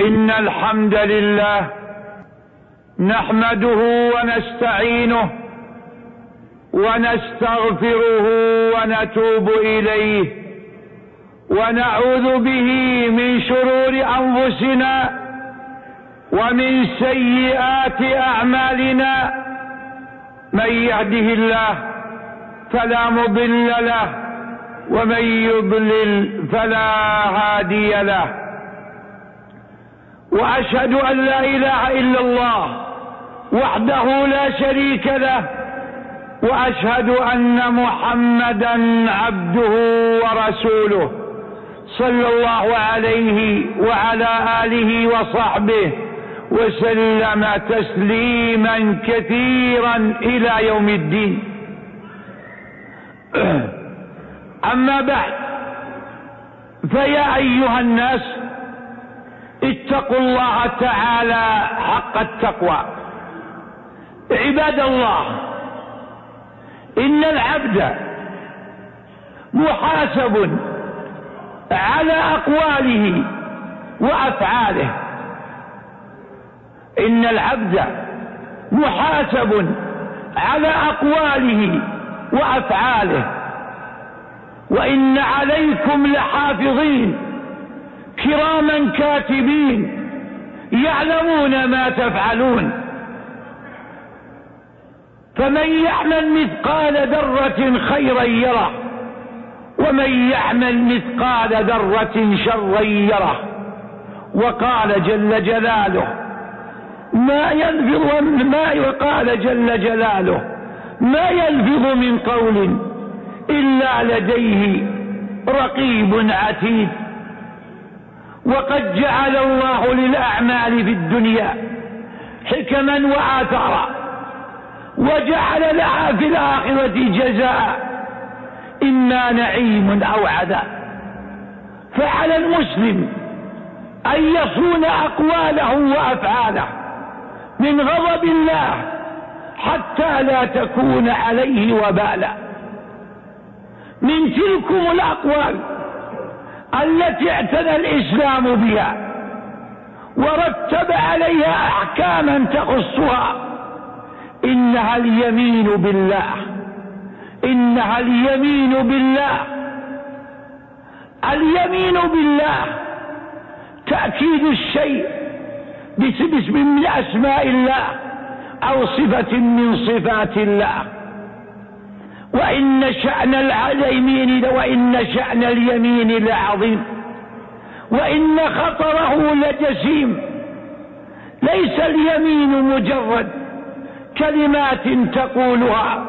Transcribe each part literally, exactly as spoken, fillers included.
إن الحمد لله نحمده ونستعينه ونستغفره ونتوب إليه ونعوذ به من شرور أنفسنا ومن سيئات أعمالنا. من يهده الله فلا مضل له ومن يضلل فلا هادي له. وأشهد أن لا إله إلا الله وحده لا شريك له، وأشهد أن محمدا عبده ورسوله صلى الله عليه وعلى آله وصحبه وسلم تسليما كثيرا إلى يوم الدين. أما بعد، فيا أيها الناس اتقوا الله تعالى حق التقوى. عباد الله، إن العبد محاسب على أقواله وأفعاله. إن العبد محاسب على أقواله وأفعاله، وإن عليكم لحافظين كراما كاتبين يعلمون ما تفعلون. فمن يعمل مثقال ذرة خيرا يره، ومن يعمل مثقال ذرة شرا يره. وقال جل جلاله ما يلفظ ما وقال جل جلاله ما يلفظ من قول إلا لديه رقيب عتيد. وقد جعل الله للأعمال في الدنيا حكما وآثارا، وجعل لها في الآخرة جزاء، إما نعيم أو عذاب. فعلى المسلم أن يصون أقواله وأفعاله من غضب الله حتى لا تكون عليه وبالا. من تلكم الأقوال التي اعتنى الإسلام بها ورتب عليها أحكاما تخصها إنها اليمين بالله. إنها اليمين بالله. اليمين بالله تأكيد الشيء باسم من أسماء الله أو صفة من صفات الله. وإن شأن اليمين وإن شأن اليمين لعظيم، وإن خطره لجسيم. ليس اليمين مجرد كلمات تقولها،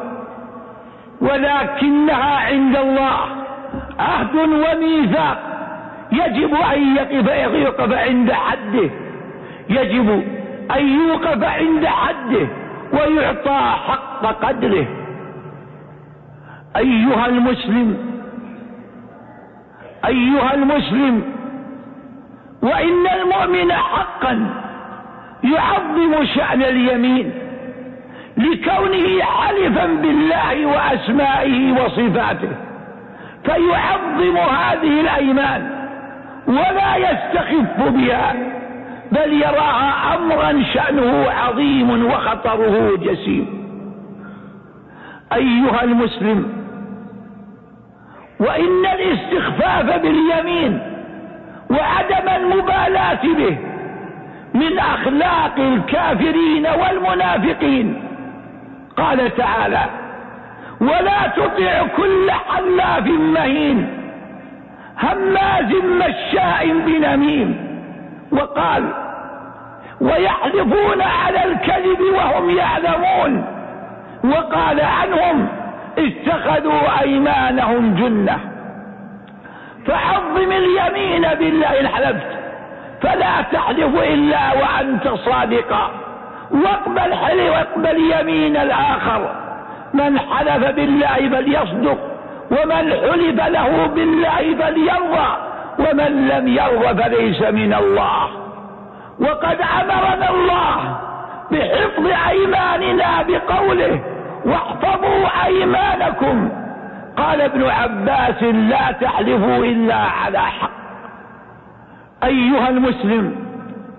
ولكنها عند الله عهد وميثاق يجب أن يقف يقف عند حده، يجب أن يوقف عند حده ويعطى حق قدره. أيها المسلم أيها المسلم وإن المؤمن حقا يعظم شأن اليمين لكونه حلفا بالله وأسمائه وصفاته، فيعظم هذه الأيمان ولا يستخف بها، بل يراها أمرا شأنه عظيم وخطره جسيم. أيها المسلم، وإن الاستخفاف باليمين وعدم المبالاة به من أخلاق الكافرين والمنافقين. قال تعالى ولا تطع كل حلاف مهين هماز مشاء بنميم. وقال ويحلفون على الكذب وهم يعلمون. وقال عنهم اتخذوا أيمانهم جنة. فعظم اليمين بالله إن حلفت، فلا تحلف إلا وأنت صادقا، واقبل حلف واقبل يمين الآخر. من حلف بالله فليصدق، ومن حلف له بالله فليرضى، ومن لم يرضى فليس من الله. وقد أمرنا الله بحفظ أيماننا بقوله واحفظوا أيمانكم. قال ابن عباس لا تحلفوا إلا على حق. أيها المسلم،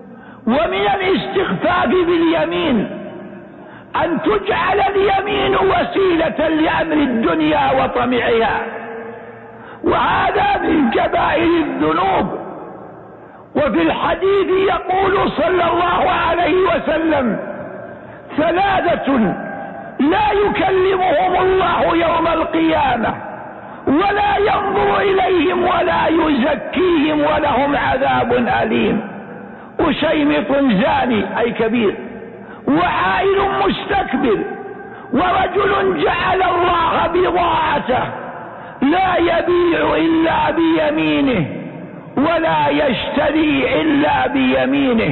ومن الاستخفاف باليمين أن تجعل اليمين وسيلة لأمر الدنيا وطمعها، وهذا من كبائر الذنوب. وفي الحديث يقول صلى الله عليه وسلم: ثلاثة لا يكلمهم الله يوم القيامة ولا ينظر إليهم ولا يزكيهم ولهم عذاب أليم: وشيمط زاني أي كبير، وعائل مستكبر، ورجل جعل الله بضاعته لا يبيع إلا بيمينه ولا يشتري إلا بيمينه.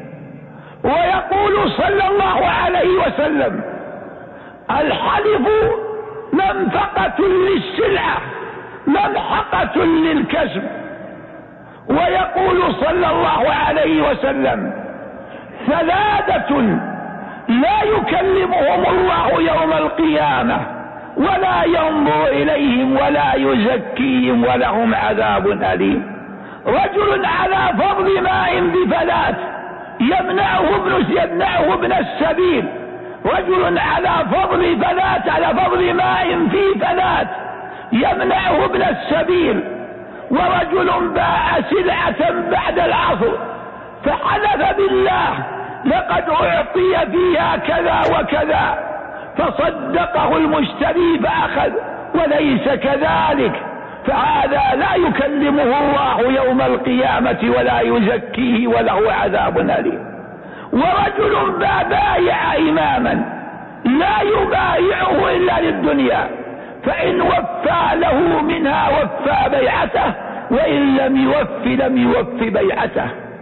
ويقول صلى الله عليه وسلم: الحلف منفقة للسلعة ممحقة للكسب. ويقول صلى الله عليه وسلم: ثلاثة لا يكلمهم الله يوم القيامة ولا ينظر إليهم ولا يزكيهم ولهم عذاب أليم: رجل على فضل ماء بفلاة يمنعه ابن يمنعه ابن السبيل، رجل على فضل فلاة على فضل ماء في فلاة يمنعه ابن السبيل، ورجل باع سلعة بعد العصر فحلف بالله: لقد أعطي فيها كذا وكذا، فصدقه المشتري فأخذ وليس كذلك، فهذا لا يكلمه الله يوم القيامة ولا يزكيه وله عذاب أليم. ورجل بايع إماما لا يبايعه إلا للدنيا، فإن وفى له منها وفى بيعته، وإن لم يوف لم يوف بيعته.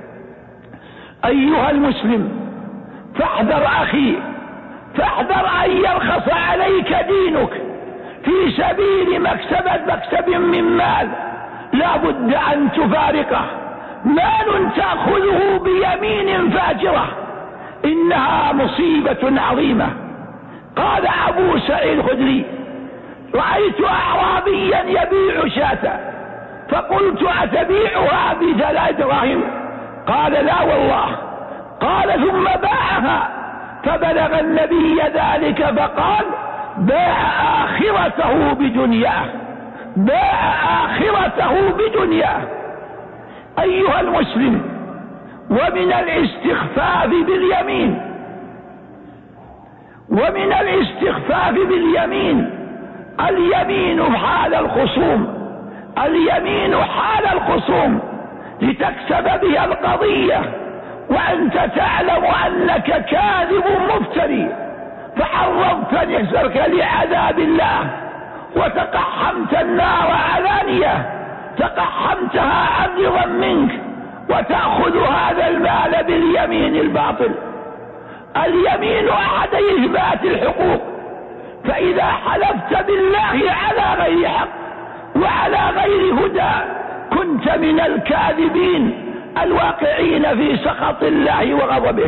أيها المسلم، فاحذر أخي، فاحذر أن يرخص عليك دينك في سبيل مكسبة مكسب من مال لا بد أن تفارقه، مال تأخذه بيمين فاجرة إنها مصيبة عظيمة. قال أبو سعيد الخدري: رأيت أعرابيا يبيع شاة فقلت: أتبيعها بثلاث دراهم؟ قال: لا والله. قال: ثم باعها فبلغ النبي ذلك فقال: باع آخرته بدنياه، باع آخرته بدنياه. أيها المسلم، ومن الاستخفاف باليمين ومن الاستخفاف باليمين اليمين حال الخصوم، اليمين حال الخصوم لتكسب بها القضية وأنت تعلم أنك كاذب مفتري، فعرضت نفسك لعذاب الله وتقحمت النار علانية، تقحمتها عرضا منك، وتأخذ هذا المال باليمين الباطل. اليمين أحد إثبات الحقوق، فإذا حلفت بالله على غير حق وعلى غير هدى كنت من الكاذبين الواقعين في سخط الله وغضبه.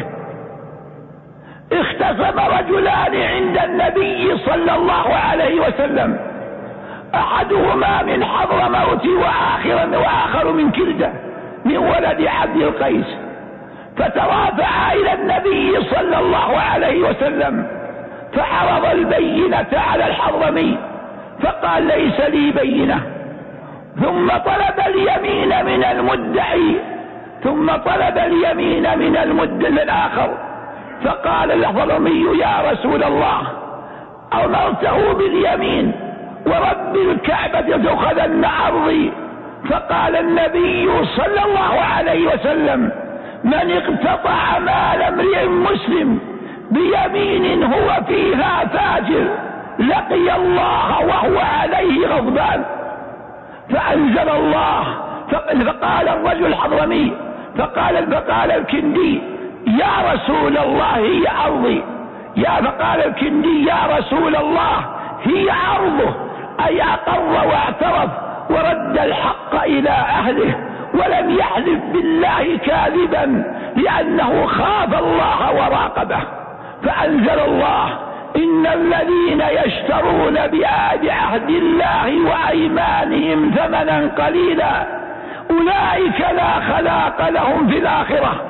اختصم رجلان عند النبي صلى الله عليه وسلم، أحدهما من حضرموت وآخر وآخر من كلدة من ولد عبد القيس، فترافعا إلى النبي صلى الله عليه وسلم فعرض البينة على الحضرمي فقال: ليس لي بينة. ثم طلب اليمين من المدعي ثم طلب اليمين من المدعي الآخر، فقال الحضرمي: يا رسول الله، أمرته باليمين ورب الكعبة تأخذن أرضي. فقال النبي صلى الله عليه وسلم: من اقتطع مال امرئ مسلم بيمين هو فيها فاجر لقي الله وهو عليه غضبان. فأنزل الله، فقال الرجل الحضرمي فقال فقال الكندي: يا رسول الله هي أرضي. يا فقال الكندي: يا رسول الله هي أرضه، أي أقر واعترف ورد الحق إلى أهله ولم يحلف بالله كاذبا لأنه خاف الله وراقبه. فأنزل الله: إن الذين يشترون بآد عهد الله وأيمانهم ثمنا قليلا أولئك لا خلاق لهم في الآخرة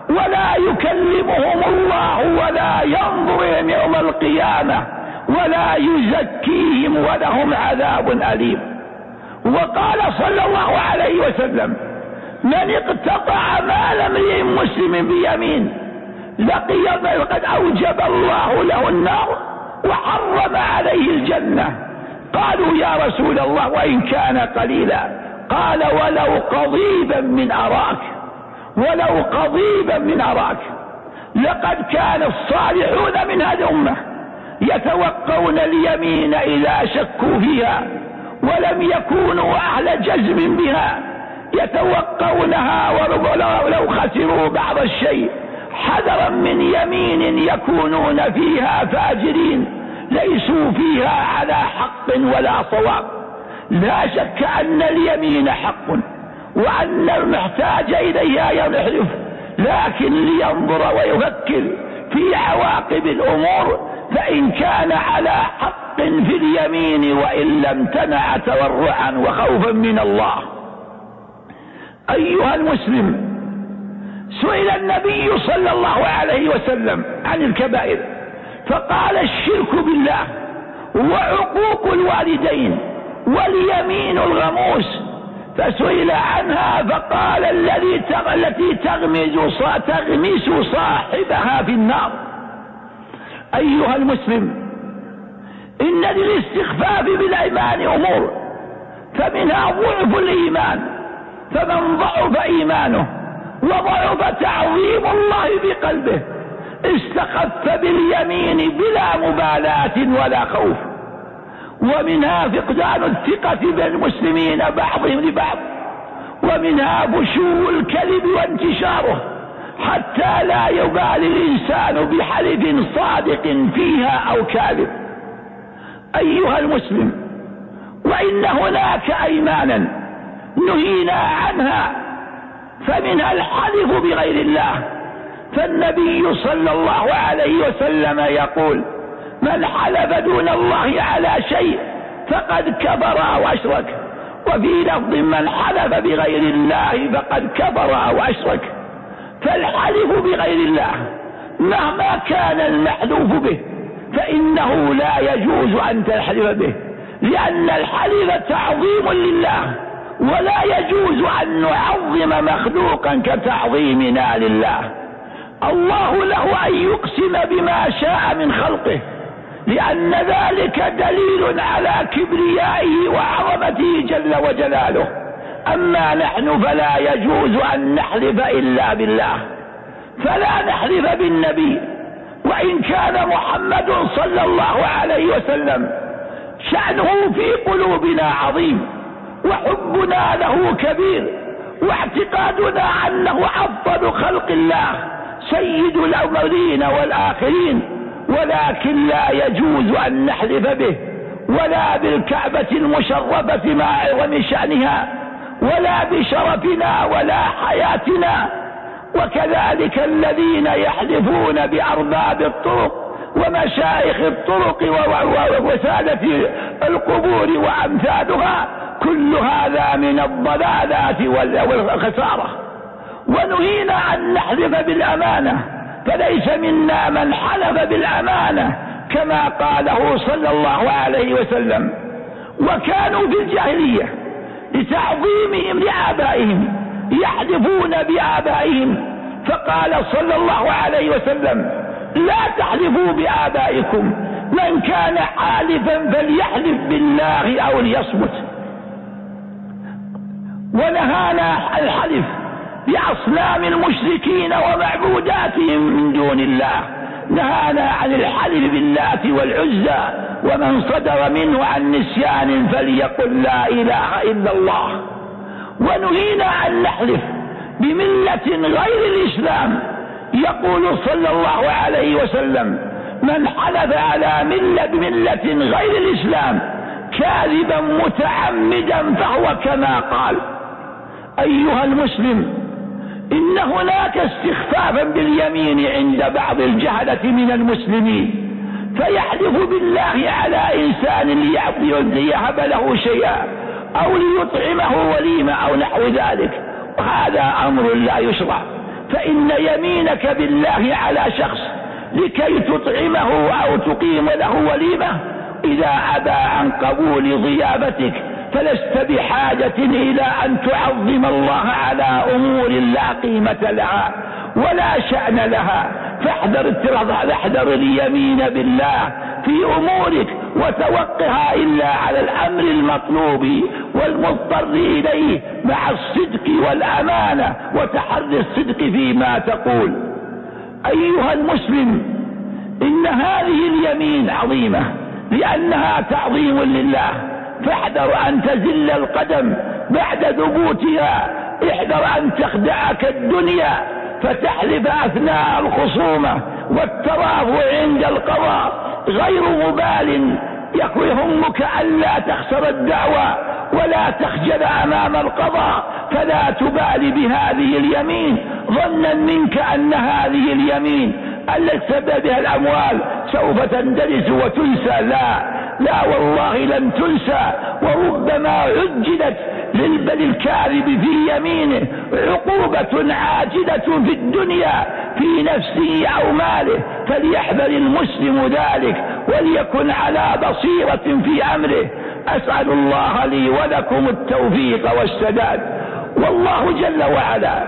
ولا يكلمهم الله ولا ينظر إليهم يوم القيامة ولا يزكيهم ولهم عذاب أليم. وقال صلى الله عليه وسلم: من اقتطع مال امرئ مسلم بيمين لقي قد أوجب الله له النار وحرم عليه الجنة. قالوا: يا رسول الله وإن كان قليلا؟ قال: ولو قضيبا من أراك، ولو قضيبا من أراك. لقد كان الصالحون من هذه الأمة يتوقون اليمين إذا شكوا فيها ولم يكونوا أهل جزم بها، يتوقونها ولو خسروا بعض الشيء حذرا من يمين يكونون فيها فاجرين ليسوا فيها على حق ولا صواب. لا شك أن اليمين حق وأن المحتاج إليها يحلف، لكن لينظر ويفكر في عواقب الأمور، فإن كان على حق في اليمين وإن لم تنع تورعا وخوفا من الله. أيها المسلم، سئل النبي صلى الله عليه وسلم عن الكبائر فقال: الشرك بالله وعقوق الوالدين واليمين الغموس. فسئل عنها فقال: الذي التي تغمز تغمس صاحبها في النار. أيها المسلم، إن للاستخفاف بالأيمان أمور، فمنها ضعف الإيمان، فمن ضعف إيمانه وضعف تعظيم الله بقلبه استخف باليمين بلا مبالاة ولا خوف. ومنها فقدان الثقة بين المسلمين بعضهم لبعض، ومنها فشو الكذب وانتشاره حتى لا يبالي الإنسان بحلف صادق فيها أو كاذب. أيها المسلم، وإن هناك أيمانا نهينا عنها، فمنها الحلف بغير الله، فالنبي صلى الله عليه وسلم يقول: من حلف دون الله على شيء فقد كفر أو أشرك. وفي لفظ: من حلف بغير الله فقد كفر أو أشرك. فالحلف بغير الله مهما كان المحلوف به فإنه لا يجوز أن تحلف به، لأن الحلف تعظيم لله، ولا يجوز أن نعظم مخلوقا كتعظيمنا لله. الله له أن يقسم بما شاء من خلقه، لأن ذلك دليل على كبريائه وعظمته جل وجلاله. أما نحن فلا يجوز أن نحلف إلا بالله، فلا نحلف بالنبي، وإن كان محمد صلى الله عليه وسلم شأنه في قلوبنا عظيم، وحبنا له كبير، واعتقادنا أنه أفضل خلق الله سيد الأولين والآخرين، ولكن لا يجوز أن نحلف به ولا بالكعبة المشرفة مع عظم شأنها ولا بشرفنا ولا حياتنا. وكذلك الذين يحلفون بأرباب الطرق ومشايخ الطرق ووسادة القبور وأمثالها، كل هذا من الضلالات والخسارة. ونهينا أن نحلف بالأمانة، فليس منا من حلف بالأمانة كما قاله صلى الله عليه وسلم. وكانوا في الجاهلية لتعظيمهم لآبائهم يحلفون بآبائهم، فقال صلى الله عليه وسلم: لا تحلفوا بآبائكم، من كان حالفا فليحلف بالله أو ليصمت. ونهانا الحلف بأصنام المشركين ومعبوداتهم من دون الله، نهانا عن الحلف باللات والعزى، ومن صدر منه عن نسيان فليقل لا إله إلا الله. ونهينا أن نحلف بملة غير الإسلام، يقول صلى الله عليه وسلم: من حلف على ملة بملة غير الإسلام كاذبا متعمدا فهو كما قال. أيها المسلم، إن هناك استخفافا باليمين عند بعض الجهلة من المسلمين، فيحلف بالله على إنسان ليهب له شيئا أو ليطعمه وليمة أو نحو ذلك، وهذا أمر لا يشرع، فإن يمينك بالله على شخص لكي تطعمه أو تقيم له وليمة إذا أبى عن قبول ضيافتك فلست بحاجة إلى أن تعظم الله على أمور لا قيمة لها ولا شأن لها. فاحذر فاحذر اليمين بالله في أمورك وتوقها إلا على الأمر المطلوب والمضطر إليه مع الصدق والأمانة وتحري الصدق فيما تقول. أيها المسلم، إن هذه اليمين عظيمة لأنها تعظيم لله، فاحذر أن تزل القدم بعد ثبوتها. احذر أن تخدعك الدنيا فتحلف أثناء الخصومة والترافع عند القضاء غير مبال. يهمك ألا تخسر الدعوة ولا تخجل أمام القضاء، فلا تبالي بهذه اليمين ظنا منك أن هذه اليمين التي سببها الأموال سوف تندرس وتنسى. لا لا والله لم تنسى، وربما عجلت للبل الكاذب في يمينه عقوبة عاجلة في الدنيا في نفسه أو ماله. فليحذر المسلم ذلك وليكن على بصيرة في أمره. أسأل الله لي ولكم التوفيق والسداد. والله جل وعلا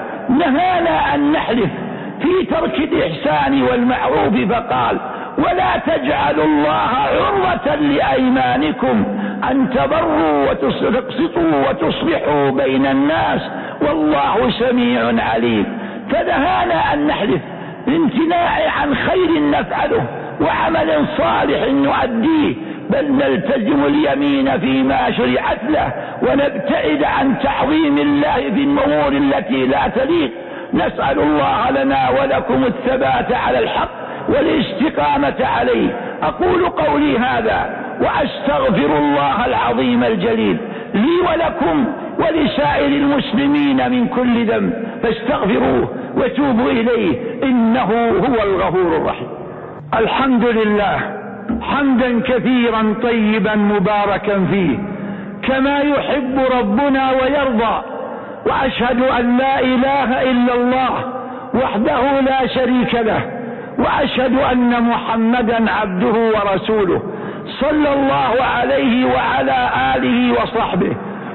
نهانا أن نحلف في ترك الإحسان والمعروف فقال: ولا تجعلوا الله عرضة لأيمانكم أن تبروا وتقسطوا وتصلحوا بين الناس والله سميع عليم. فنهانا أن نحلف لامتناع عن خير نفعله وعمل صالح نؤديه، بل نلتزم اليمين فيما شرعت له ونبتعد عن تعظيم الله في الأمور التي لا تليق. نسأل الله لنا ولكم الثبات على الحق والاستقامة عليه. أقول قولي هذا وأستغفر الله العظيم الجليل لي ولكم ولسائر المسلمين من كل ذنب، فاستغفروه وتوبوا إليه إنه هو الغفور الرحيم. الحمد لله حمدا كثيرا طيبا مباركا فيه كما يحب ربنا ويرضى. وأشهد أن لا إله إلا الله وحده لا شريك له، وأشهد أن محمدا عبده ورسوله صلى الله عليه وعلى آله وصحبه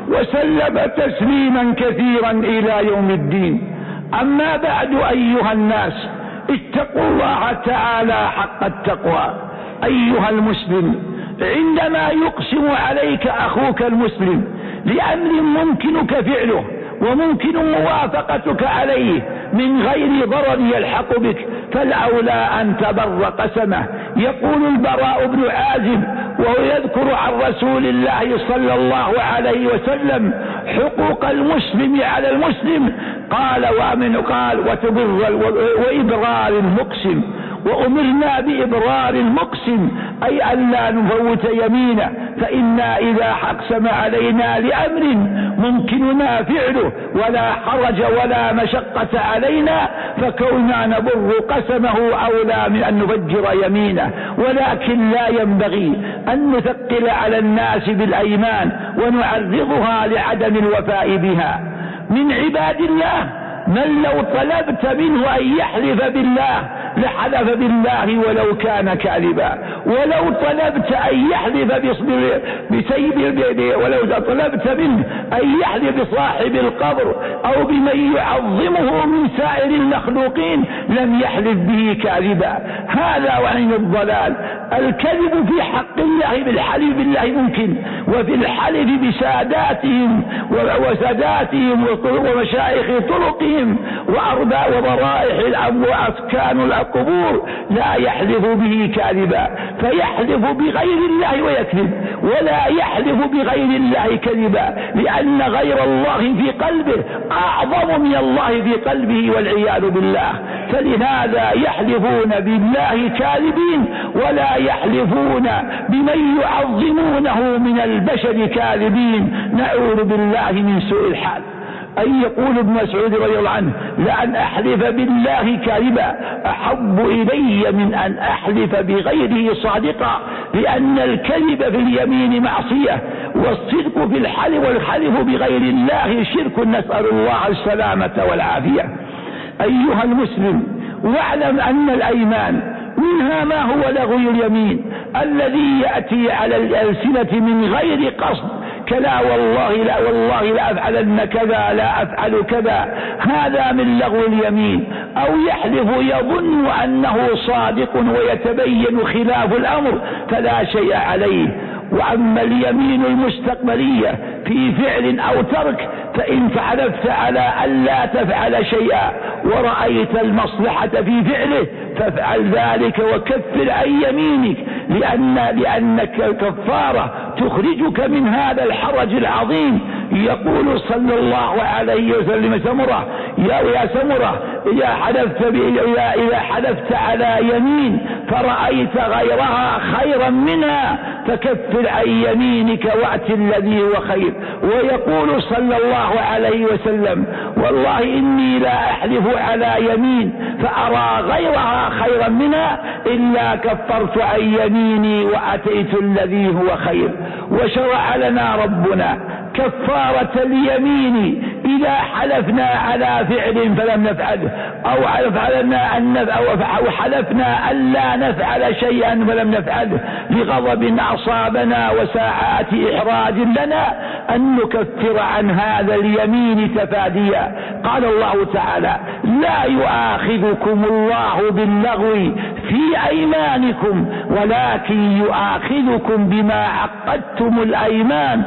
وسلم تسليما كثيرا إلى يوم الدين. أما بعد أيها الناس، اتقوا الله تعالى حق التقوى. أيها المسلم، عندما يقسم عليك أخوك المسلم لأمر ممكنك فعله وممكن موافقتك عليه من غير ضرر يلحق بك فالأولى أن تبر قسمه. يقول البراء بن عازب وهو يذكر عن رسول الله صلى الله عليه وسلم حقوق المسلم على المسلم، قال ومن قال وتبر وإبرار المقسم، وأمرنا بإبرار المقسم أي ألا نفوت يمينه، فإنا إذا أقسم علينا لأمر ممكننا فعله ولا حرج ولا مشقة علينا فكوننا نبر قسمه أولى من أن نفجر يمينه. ولكن لا ينبغي أن نثقل على الناس بالأيمان ونعرضها لعدم الوفاء بها. من عباد الله من لو طلبت منه أن يحلف بالله لحلف بالله ولو كان كاذبا، ولو طلبت أن يحلف بسيد ولو طلبت منه أن يحلف بصاحب القبر أو بمن يعظمه من سائر المخلوقين لم يحلف به كاذبا. هذا وعين الضلال. الكذب في حق الله بالحلف بالله ممكن، وفي الحلف بساداتهم وساداتهم ومشايخ طرقهم وأرباء وضرائح وأسكان القبور لا يحلف به كاذبا، فيحلف بغير الله ويكذب، ولا يحلف بغير الله كذبا، لأن غير الله في قلبه أعظم من الله في قلبه والعياذ بالله. فلهذا يحلفون بالله كاذبين ولا يحلفون بمن يعظمونه من البشر كاذبين. نعوذ بالله من سوء الحال. أن يقول ابن مسعود رضي الله عنه: لأن أحلف بالله كاذبا أحب إلي من أن أحلف بغيره صادقا، لأن الكذب في اليمين معصية والصدق في الحلف والحلف بغير الله شرك، نسأل الله السلامة والعافية. أيها المسلم، واعلم أن الأيمان منها ما هو لغو اليمين الذي يأتي على الألسنة من غير قصد، كلا والله لا والله لا أفعلن كذا لا أفعل كذا، هذا من لغو اليمين. أو يحلف يظن أنه صادق ويتبين خلاف الأمر فلا شيء عليه. وأما اليمين المستقبلية في فعل أو ترك، فإن حلفت على ألا تفعل شيئا ورأيت المصلحة في فعله فافعل ذلك وكفر عن يمينك، لأن لأنك الكفارة تخرجك من هذا الحرج العظيم. يقول صلى الله عليه وسلم سمرة يا يا سمرة إذا حلفت إذا إذا حلفت على يمين فرأيت غيرها خيرا منها فكفر عن يمينك وأت الذي هو خير. ويقول صلى الله عليه وسلم والله إني لا أحلف على يمين فأرى غيرها خيرا منها إلا كفرت عن يميني وأتيت الذي هو خير. وشرع لنا ربنا كفارة اليمين إذا حلفنا على فعل فلم نفعله، أو حلفنا أن أو حلفنا ألا نفعل شيئا فلم نفعله لغضب أصابنا وساعات إحراج لنا أن نكفر عن هذا اليمين تفاديا. قال الله تعالى لا يؤاخذكم الله باللغو في أيمانكم ولكن يؤاخذكم بما عقدتم الأيمان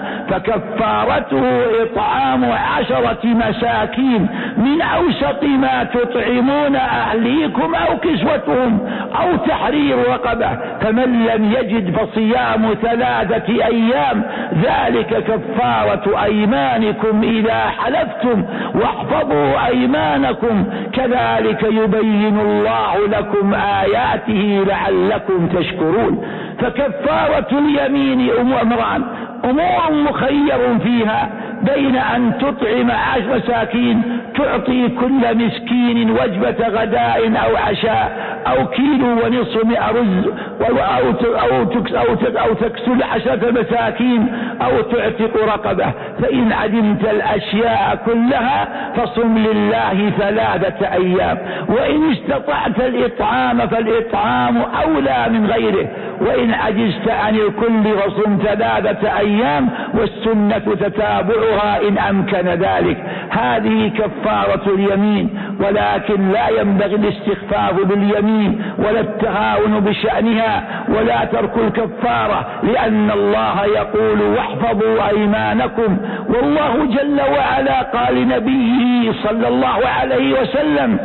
فكفارته إطعام عشرة مساكين من أوسط ما تطعمون أهليكم أو كسوتهم أو تحرير رقبة، فمن لم يجد فصيام ثلاثة أيام ذلك كفارة أيمانكم إذا حلفتم واحفظوا أيمانكم كذلك يبين الله لكم آياته لعلكم تشكرون. فكفارة اليمين أمران، أمور مخير فيها بين أن تطعم عشر مساكين تعطي كل مسكين وجبة غداء أو عشاء أو كيلو ونصف من رز أو أو تكسل عشرة مساكين أو تعتق رقبة. فإن عدمت الأشياء كلها فصم لله ثلاثة أيام، وإن استطعت الإطعام فالإطعام أولى من غيره، وإن عجزت عن الكل فصم ثلاثة أيام والسنة تتابعها إن أمكن ذلك. هذه كفارة اليمين، ولكن لا ينبغي الاستخفاف باليمين ولا التهاون بشأنها ولا ترك الكفارة، لأن الله يقول واحفظوا أيمانكم. والله جل وعلا قال لنبيه صلى الله عليه وسلم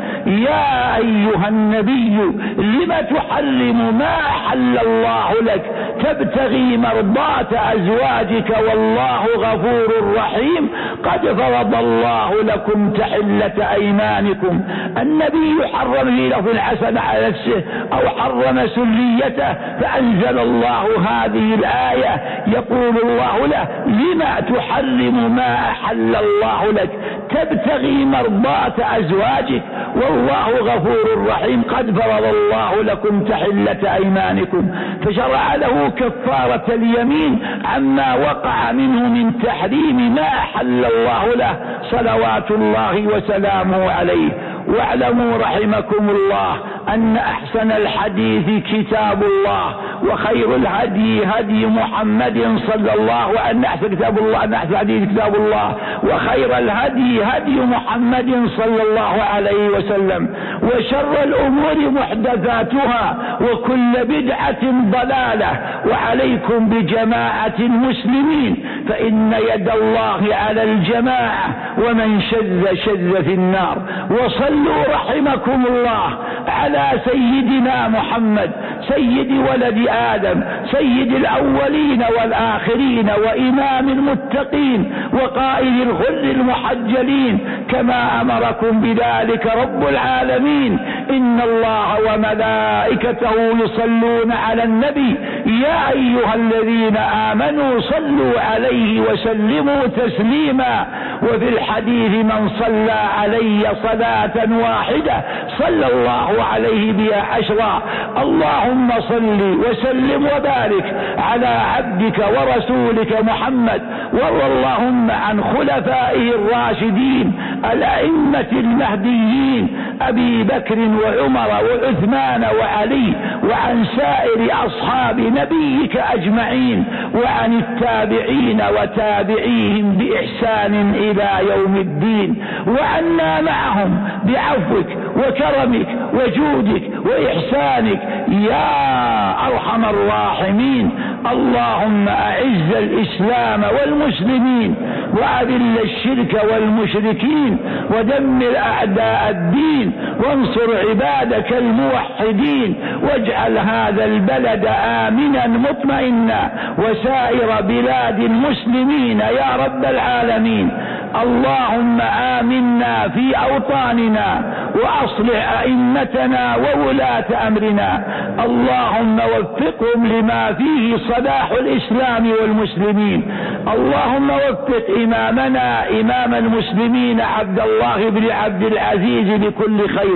يا أيها النبي لم تحرم ما أحل الله لك تبتغي مرضات أزواجك والله غفور رحيم قد فرض الله لكم تحلة أيمانكم. النبي حرم له الحسن على نفسه أو حرم سريته، فأنزل الله هذه الآية يقول الله له لما تحرم ما أحل الله لك تبتغي مرضات أزواجك والله غفور رحيم قد فرض الله لكم تحلة أيمانكم. فشرع له كفارة اليمين عما وقع منه من تحريم ما أحل الله له صلوات الله وسلامه عليه. واعلموا رحمكم الله أن أحسن الحديث كتاب الله وخير الهدي هدي محمد صلى الله أن أحسن كتاب الله أن أحسن الحديث كتاب الله وخير الهدي هدي محمد صلى الله عليه وسلم وشر الأمور محدثاتها وكل بدعة ضلالة. وعليكم بجماعة المسلمين فإن يد الله على الجماعة ومن شذ شذ في النار. وصلوا رحمكم الله على سيدنا محمد سيد ولد آدم سيد الأولين والآخرين وإمام المتقين وقائد الغر المحجلين كما أمركم بذلك رب العالمين. إن الله وملائكته يصلون على النبي يا أيها الذين آمنوا صلوا عليه وسلموا تسليما. وفي الحديث من صلى علي صلاة واحدة صلى الله عليه بها عشرا. اللهم صل وسلم وبارك على عبدك ورسولك محمد، وارض اللهم عن خلفائه الراشدين الأئمة المهديين أبي بكر وعمر وعثمان وعلي وعن سائر أصحاب نبيك أجمعين وعن التابعين وتابعيهم بإحسان إلى يوم الدين وعنا معهم بعفوك وكرمك وجودك وإحسانك يا أرحم الراحمين. اللهم أعز الإسلام والمسلمين وأذل الشرك والمشركين ودمر أعداء الدين وانصر عبادك الموحدين واجعل هذا البلد آمنا مطمئنا وسائر بلاد المسلمين يا رب العالمين. اللهم آمنا في أوطاننا وأصلح أئمتنا وولاة أمرنا. اللهم وفقهم لما فيه صلاح الإسلام والمسلمين. اللهم وفق إمامنا إمام المسلمين عبد الله بن عبد العزيز بكل خير.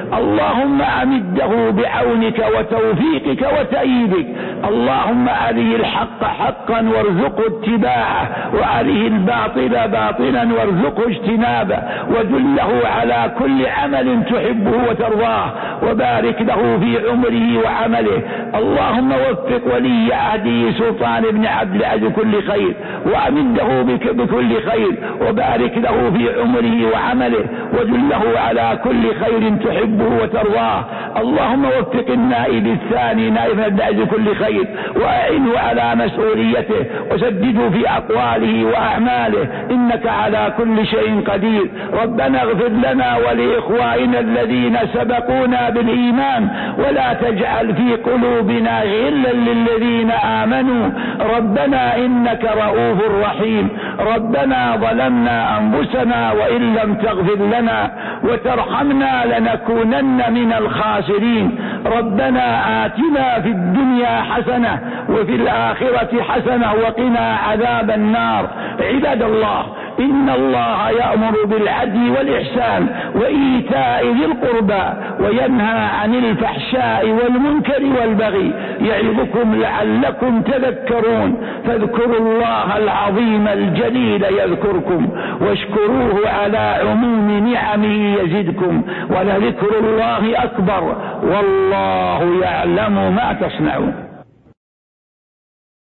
اللهم أمده بعونك وتوفيقك وتأييدك. اللهم أريه الحق حقا وارزقه اتباعه وأريه الباطل باطلا وارزقه اجتنابه ودله على كل عمل تحبه وترضاه وبارك له في عمره وعمله. اللهم وفق ولي عهده سلطان بن عبد العزيز بكل خير وأمده بك بكل خير وبارك له في عمره وعمله ودله على كل خير تحبه وترضاه. اللهم وفق النائب الثاني نائب عبد العزيز بكل خير وأعنه على مسؤوليته وسدده في أقواله وأعماله إنك على كل شيء قدير. ربنا اغفر لنا ولإخواننا الذين سبقونا بالإيمان ولا تجعل في قلوبنا غلا للذين آمنوا. ربنا إنك رؤوف رحيم. ربنا ظلمنا أنفسنا وإن لم تغفر لنا وترحمنا لنكونن من الخاسرين. ربنا آتنا في الدنيا حسنة وفي الآخرة حسنة وقنا عذاب النار. عباد الله إن الله يأمر بالعدل والإحسان وإيتاء ذي القربى وينهى عن الفحشاء والمنكر والبغي يعظكم لعلكم تذكرون. فاذكروا الله العظيم الجليل يذكركم واشكروه على عموم نعمه يزدكم ولذكر الله أكبر والله يعلم ما تصنعون.